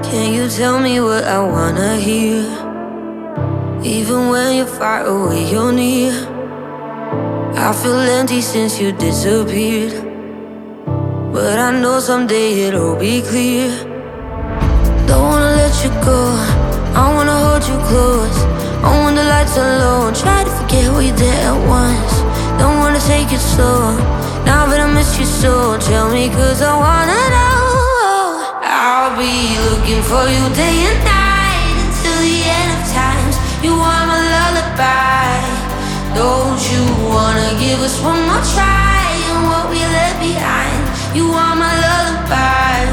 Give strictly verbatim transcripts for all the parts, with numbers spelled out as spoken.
Can you tell me what I wanna hear? Even when you're far away, you're near. I feel empty since you disappeared, but I know someday it'll be clear. Don't wanna let you go, I wanna hold you close. On when the lights are low, try to forget what you did at once. Don't wanna take it slow, now that I miss you so. Tell me, cause I wanna know. I'll be looking for you day and night until the end of times. You are my lullaby. Don't you wanna give us one more try on what we left behind? You are my lullaby.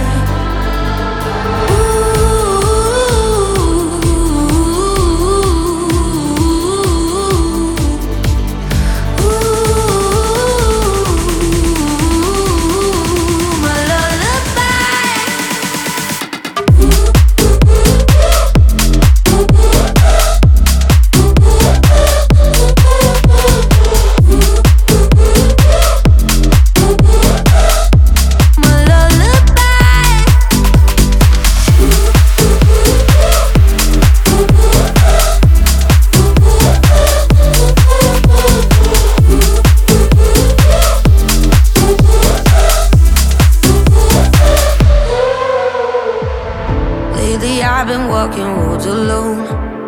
I've been walking roads alone.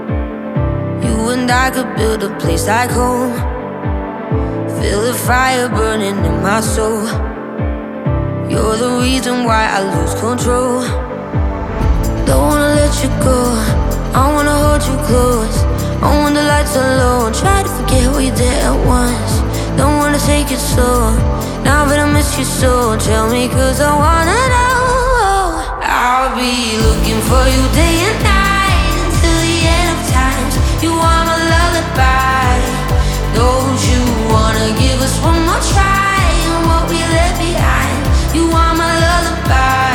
You and I could build a place like home. Feel the fire burning in my soul. You're the reason why I lose control. Don't wanna let you go, I wanna hold you close. On when the lights are low, try to forget what you did at once. Don't wanna take it slow, now that I miss you so. Tell me, cause I wanna know. I'll be looking for you day and night until the end of times. You are my lullaby. Don't you wanna give us one more try on what we left behind? You are my lullaby.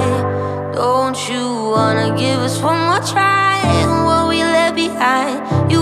Don't you wanna give us one more try on what we left behind? You